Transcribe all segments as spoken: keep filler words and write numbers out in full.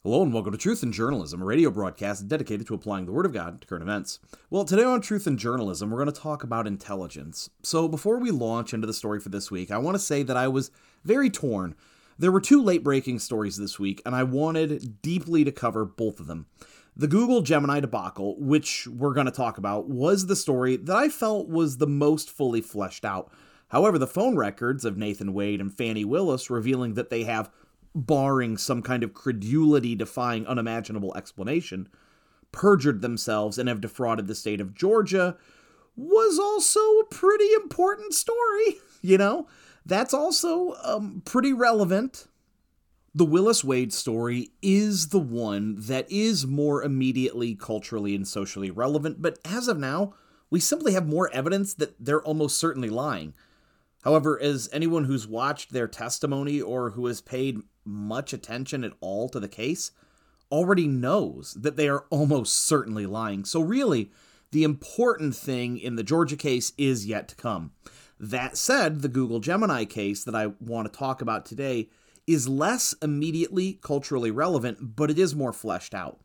Hello and welcome to Truth in Journalism, a radio broadcast dedicated to applying the Word of God to current events. Well, today on Truth in Journalism, we're going to talk about intelligence. So before we launch into the story for this week, I want to say that I was very torn. There were two late-breaking stories this week, and I wanted deeply to cover both of them. The Google Gemini debacle, which we're going to talk about, was the story that I felt was the most fully fleshed out. However, the phone records of Nathan Wade and Fani Willis revealing that they have, barring some kind of credulity-defying unimaginable explanation, perjured themselves and have defrauded the state of Georgia, was also a pretty important story, you know? That's also um, pretty relevant. The Willis-Wade story is the one that is more immediately culturally and socially relevant, but as of now, we simply have more evidence that they're almost certainly lying. However, as anyone who's watched their testimony or who has paid much attention at all to the case already knows that they are almost certainly lying. So really, the important thing in the Georgia case is yet to come. That said, the Google Gemini case that I want to talk about today is less immediately culturally relevant, but it is more fleshed out.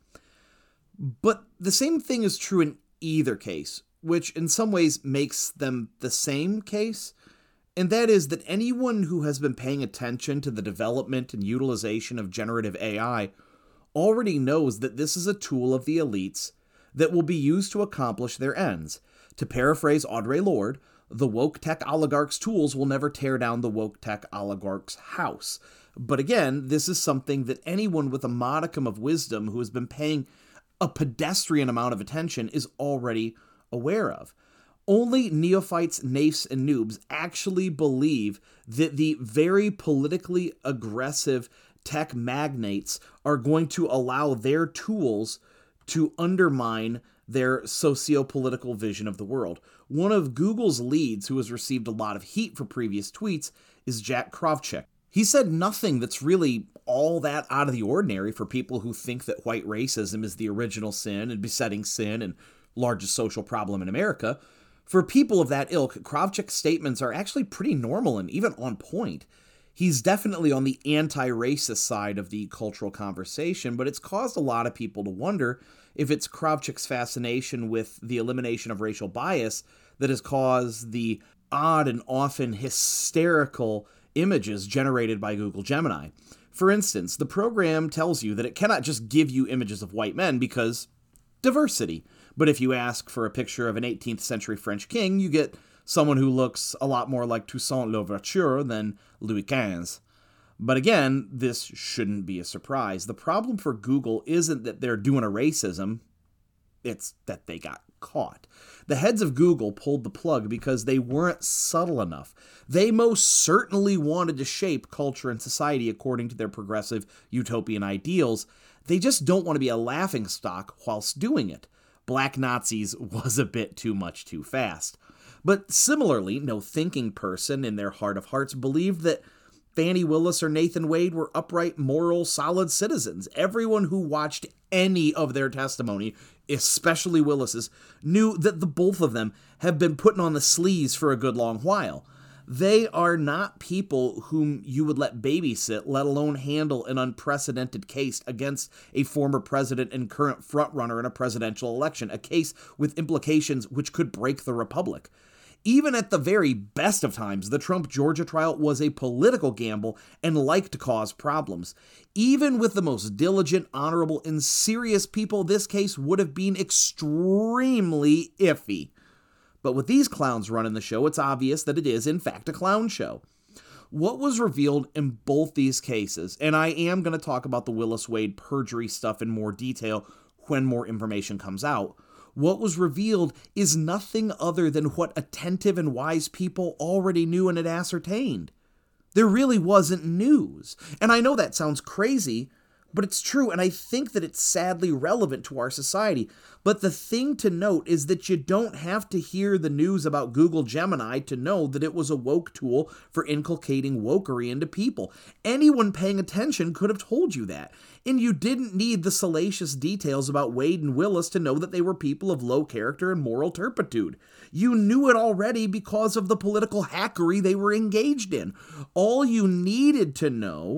But the same thing is true in either case, which in some ways makes them the same case. And that is that anyone who has been paying attention to the development and utilization of generative A I already knows that this is a tool of the elites that will be used to accomplish their ends. To paraphrase Audre Lorde, the woke tech oligarchs' tools will never tear down the woke tech oligarch's house. But again, this is something that anyone with a modicum of wisdom who has been paying a pedestrian amount of attention is already aware of. Only neophytes, naifs, and noobs actually believe that the very politically aggressive tech magnates are going to allow their tools to undermine their socio-political vision of the world. One of Google's leads, who has received a lot of heat for previous tweets, is Jack Kravchuk. He said nothing that's really all that out of the ordinary for people who think that white racism is the original sin and besetting sin and largest social problem in America. For people of that ilk, Kravchuk's statements are actually pretty normal and even on point. He's definitely on the anti-racist side of the cultural conversation, but it's caused a lot of people to wonder if it's Kravchuk's fascination with the elimination of racial bias that has caused the odd and often hysterical images generated by Google Gemini. For instance, the program tells you that it cannot just give you images of white men because diversity. But if you ask for a picture of an eighteenth century French king, you get someone who looks a lot more like Toussaint Louverture than Louis the fifteenth. But again, this shouldn't be a surprise. The problem for Google isn't that they're doing a racism, it's that they got caught. The heads of Google pulled the plug because they weren't subtle enough. They most certainly wanted to shape culture and society according to their progressive utopian ideals. They just don't want to be a laughingstock whilst doing it. Black Nazis was a bit too much too fast. But similarly, no thinking person in their heart of hearts believed that Fani Willis or Nathan Wade were upright, moral, solid citizens. Everyone who watched any of their testimony, especially Willis's, knew that the both of them have been putting on the sleaze for a good long while. They are not people whom you would let babysit, let alone handle an unprecedented case against a former president and current frontrunner in a presidential election, a case with implications which could break the republic. Even at the very best of times, the Trump Georgia trial was a political gamble and like to cause problems. Even with the most diligent, honorable, and serious people, this case would have been extremely iffy. But with these clowns running the show, it's obvious that it is, in fact, a clown show. What was revealed in both these cases, and I am going to talk about the Willis-Wade perjury stuff in more detail when more information comes out, what was revealed is nothing other than what attentive and wise people already knew and had ascertained. There really wasn't news. And I know that sounds crazy, but it's true, and I think that it's sadly relevant to our society. But the thing to note is that you don't have to hear the news about Google Gemini to know that it was a woke tool for inculcating wokery into people. Anyone paying attention could have told you that. And you didn't need the salacious details about Wade and Willis to know that they were people of low character and moral turpitude. You knew it already because of the political hackery they were engaged in. All you needed to know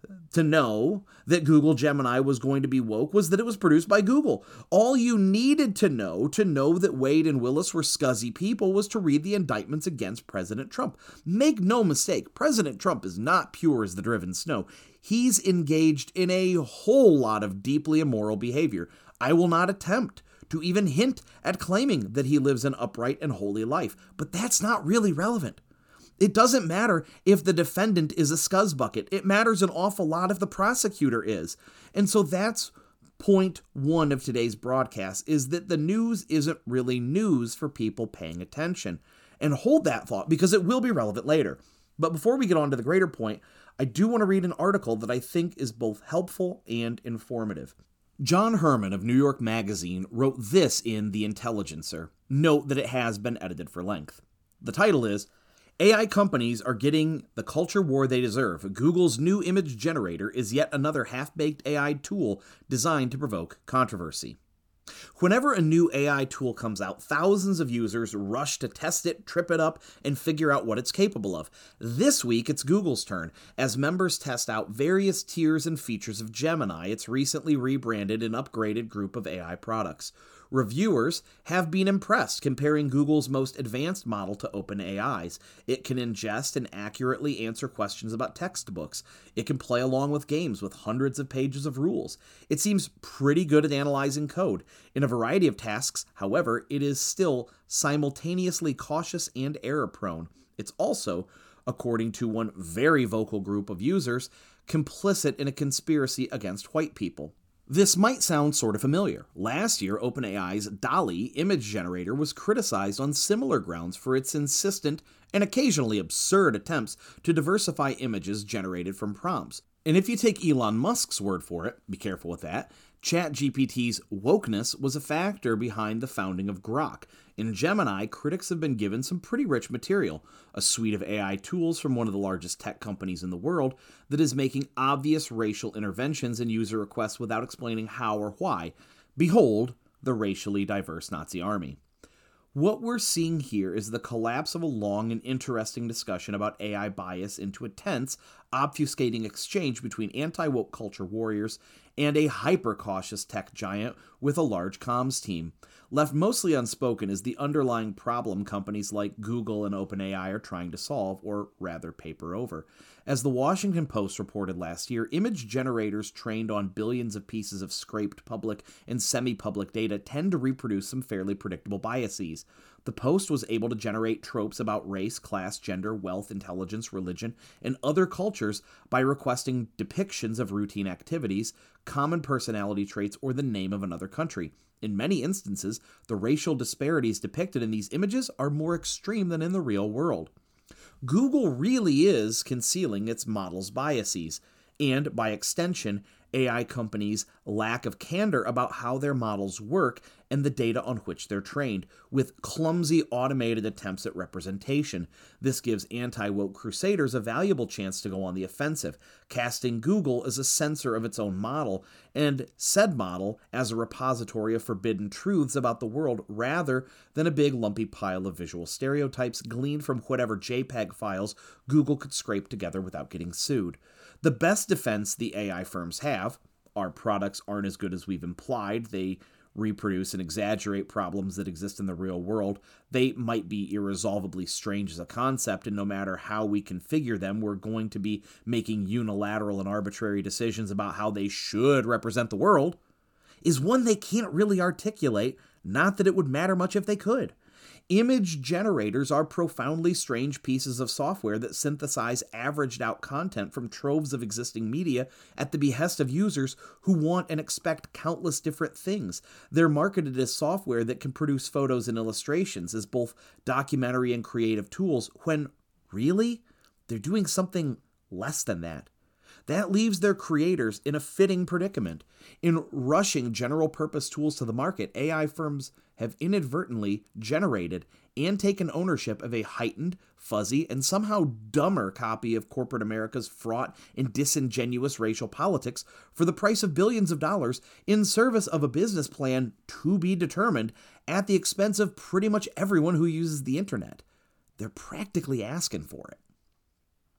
to know that Google Gemini was going to be woke was that it was produced by Google. All you needed to know to know that Wade and Willis were scuzzy people was to read the indictments against President Trump. Make no mistake, President Trump is not pure as the driven snow. He's engaged in a whole lot of deeply immoral behavior. I will not attempt to even hint at claiming that he lives an upright and holy life, but that's not really relevant. It doesn't matter if the defendant is a scuzzbucket. It matters an awful lot if the prosecutor is. And so that's point one of today's broadcast, is that the news isn't really news for people paying attention. And hold that thought, because it will be relevant later. But before we get on to the greater point, I do want to read an article that I think is both helpful and informative. John Herman of New York Magazine wrote this in The Intelligencer. Note that it has been edited for length. The title is, A I companies are getting the culture war they deserve. Google's new image generator is yet another half-baked A I tool designed to provoke controversy. Whenever a new A I tool comes out, thousands of users rush to test it, trip it up, and figure out what it's capable of. This week, it's Google's turn, as members test out various tiers and features of Gemini, its recently rebranded and upgraded group of A I products. Reviewers have been impressed, comparing Google's most advanced model to OpenAI's. It can ingest and accurately answer questions about textbooks. It can play along with games with hundreds of pages of rules. It seems pretty good at analyzing code. In a variety of tasks, however, it is still simultaneously cautious and error-prone. It's also, according to one very vocal group of users, complicit in a conspiracy against white people. This might sound sort of familiar. Last year, OpenAI's DALL-E image generator was criticized on similar grounds for its insistent and occasionally absurd attempts to diversify images generated from prompts. And if you take Elon Musk's word for it, be careful with that, ChatGPT's wokeness was a factor behind the founding of Grok. In Gemini, critics have been given some pretty rich material, a suite of A I tools from one of the largest tech companies in the world that is making obvious racial interventions in user requests without explaining how or why. Behold, the racially diverse Nazi army. What we're seeing here is the collapse of a long and interesting discussion about A I bias into a tense, obfuscating exchange between anti-woke culture warriors and a hyper-cautious tech giant with a large comms team. Left mostly unspoken is the underlying problem companies like Google and OpenAI are trying to solve, or rather paper over. As the Washington Post reported last year, image generators trained on billions of pieces of scraped public and semi-public data tend to reproduce some fairly predictable biases. The Post was able to generate tropes about race, class, gender, wealth, intelligence, religion, and other cultures by requesting depictions of routine activities, common personality traits, or the name of another country. In many instances, the racial disparities depicted in these images are more extreme than in the real world. Google really is concealing its model's biases, and by extension, A I companies' lack of candor about how their models work and the data on which they're trained, with clumsy automated attempts at representation. This gives anti-woke crusaders a valuable chance to go on the offensive, casting Google as a censor of its own model, and said model as a repository of forbidden truths about the world rather than a big lumpy pile of visual stereotypes gleaned from whatever JPEG files Google could scrape together without getting sued. The best defense the A I firms have, our products aren't as good as we've implied, they reproduce and exaggerate problems that exist in the real world, they might be irresolvably strange as a concept, and no matter how we configure them, we're going to be making unilateral and arbitrary decisions about how they should represent the world, is one they can't really articulate, not that it would matter much if they could. Image generators are profoundly strange pieces of software that synthesize averaged-out content from troves of existing media at the behest of users who want and expect countless different things. They're marketed as software that can produce photos and illustrations as both documentary and creative tools, when, really, they're doing something less than that. That leaves their creators in a fitting predicament. In rushing general-purpose tools to the market, A I firms have inadvertently generated and taken ownership of a heightened, fuzzy, and somehow dumber copy of corporate America's fraught and disingenuous racial politics for the price of billions of dollars in service of a business plan to be determined at the expense of pretty much everyone who uses the internet. They're practically asking for it.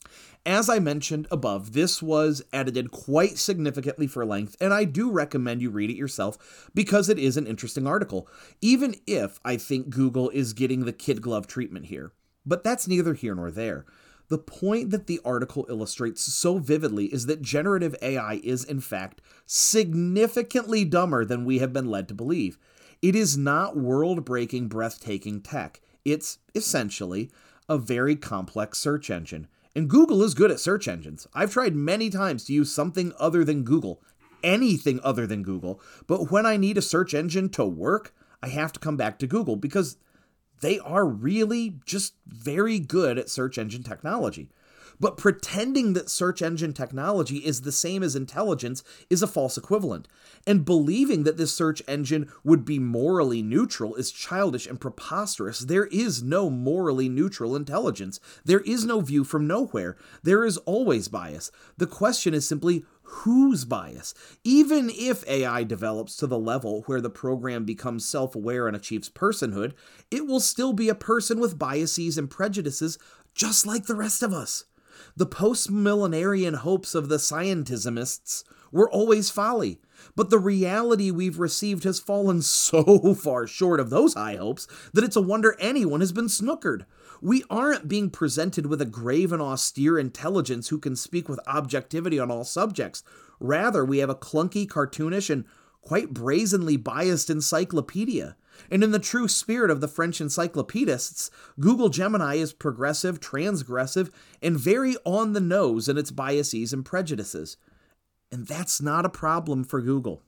As I mentioned above, this was edited quite significantly for length, and I do recommend you read it yourself because it is an interesting article, even if I think Google is getting the kid glove treatment here. But that's neither here nor there. The point that the article illustrates so vividly is that generative A I is, in fact, significantly dumber than we have been led to believe. It is not world-breaking, breathtaking tech. It's, essentially, a very complex search engine. And Google is good at search engines. I've tried many times to use something other than Google, anything other than Google, but when I need a search engine to work, I have to come back to Google because they are really just very good at search engine technology. But pretending that search engine technology is the same as intelligence is a false equivalent. And believing that this search engine would be morally neutral is childish and preposterous. There is no morally neutral intelligence. There is no view from nowhere. There is always bias. The question is simply, whose bias? Even if A I develops to the level where the program becomes self-aware and achieves personhood, it will still be a person with biases and prejudices just like the rest of us. The post-millenarian hopes of the scientismists were always folly, but the reality we've received has fallen so far short of those high hopes that it's a wonder anyone has been snookered. We aren't being presented with a grave and austere intelligence who can speak with objectivity on all subjects. Rather, we have a clunky, cartoonish, and quite brazenly biased encyclopedia. And in the true spirit of the French encyclopedists, Google Gemini is progressive, transgressive, and very on the nose in its biases and prejudices. And that's not a problem for Google.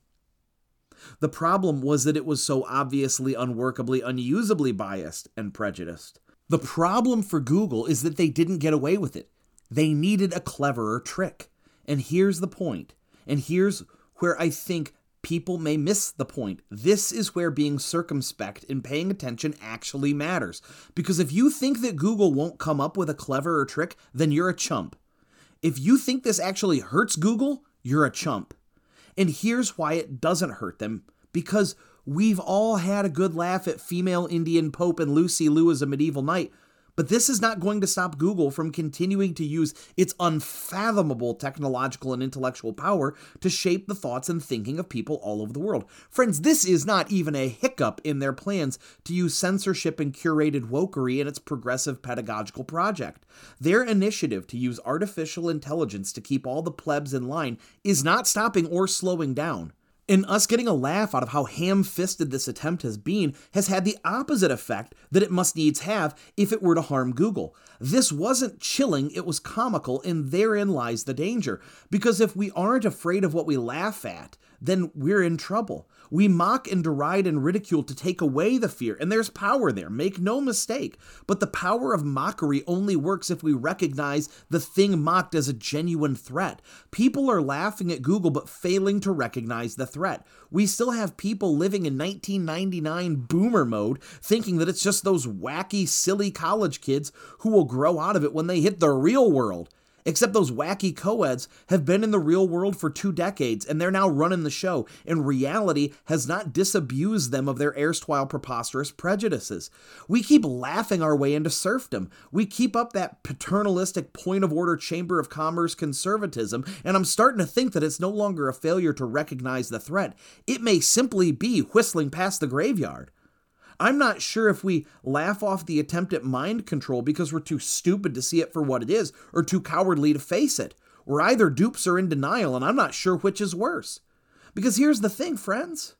The problem was that it was so obviously unworkably, unusably biased and prejudiced. The problem for Google is that they didn't get away with it. They needed a cleverer trick. And here's the point. And here's where I think people may miss the point. This is where being circumspect and paying attention actually matters. Because if you think that Google won't come up with a cleverer trick, then you're a chump. If you think this actually hurts Google, you're a chump. And here's why it doesn't hurt them. Because we've all had a good laugh at female Indian Pope and Lucy Liu as a medieval knight. But this is not going to stop Google from continuing to use its unfathomable technological and intellectual power to shape the thoughts and thinking of people all over the world. Friends, this is not even a hiccup in their plans to use censorship and curated wokery in its progressive pedagogical project. Their initiative to use artificial intelligence to keep all the plebs in line is not stopping or slowing down. And us getting a laugh out of how ham-fisted this attempt has been has had the opposite effect that it must needs have if it were to harm Google. This wasn't chilling, it was comical, and therein lies the danger. Because if we aren't afraid of what we laugh at, then we're in trouble. We mock and deride and ridicule to take away the fear, and there's power there, make no mistake. But the power of mockery only works if we recognize the thing mocked as a genuine threat. People are laughing at Google but failing to recognize the threat. We still have people living in nineteen ninety-nine boomer mode, thinking that it's just those wacky, silly college kids who will grow out of it when they hit the real world. Except those wacky co-eds have been in the real world for two decades, and they're now running the show, and reality has not disabused them of their erstwhile preposterous prejudices. We keep laughing our way into serfdom. We keep up that paternalistic point-of-order Chamber of Commerce conservatism, and I'm starting to think that it's no longer a failure to recognize the threat. It may simply be whistling past the graveyard. I'm not sure if we laugh off the attempt at mind control because we're too stupid to see it for what it is, or too cowardly to face it. We're either dupes or in denial, and I'm not sure which is worse. Because here's the thing, friends.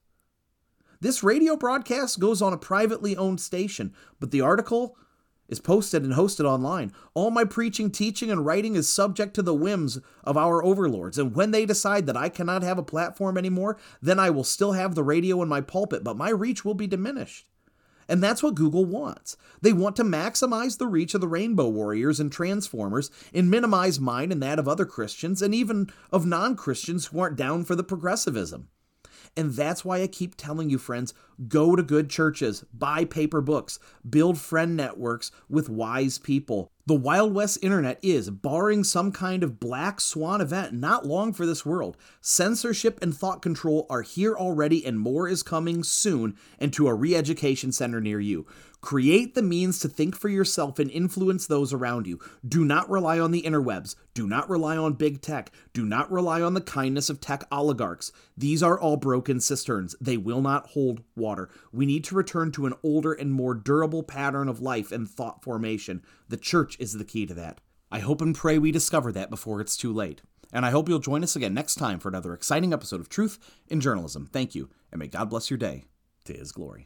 This radio broadcast goes on a privately owned station, but the article is posted and hosted online. All my preaching, teaching, and writing is subject to the whims of our overlords, and when they decide that I cannot have a platform anymore, then I will still have the radio in my pulpit, but my reach will be diminished. And that's what Google wants. They want to maximize the reach of the Rainbow Warriors and Transformers and minimize mine and that of other Christians and even of non-Christians who aren't down for the progressivism. And that's why I keep telling you, friends, go to good churches, buy paper books, build friend networks with wise people. The Wild West internet is, barring some kind of black swan event, not long for this world. Censorship and thought control are here already, and more is coming soon into a re-education center near you. Create the means to think for yourself and influence those around you. Do not rely on the interwebs. Do not rely on big tech. Do not rely on the kindness of tech oligarchs. These are all broken cisterns. They will not hold water. We need to return to an older and more durable pattern of life and thought formation. The church is the key to that. I hope and pray we discover that before it's too late. And I hope you'll join us again next time for another exciting episode of Truth in Journalism. Thank you, and may God bless your day to His glory.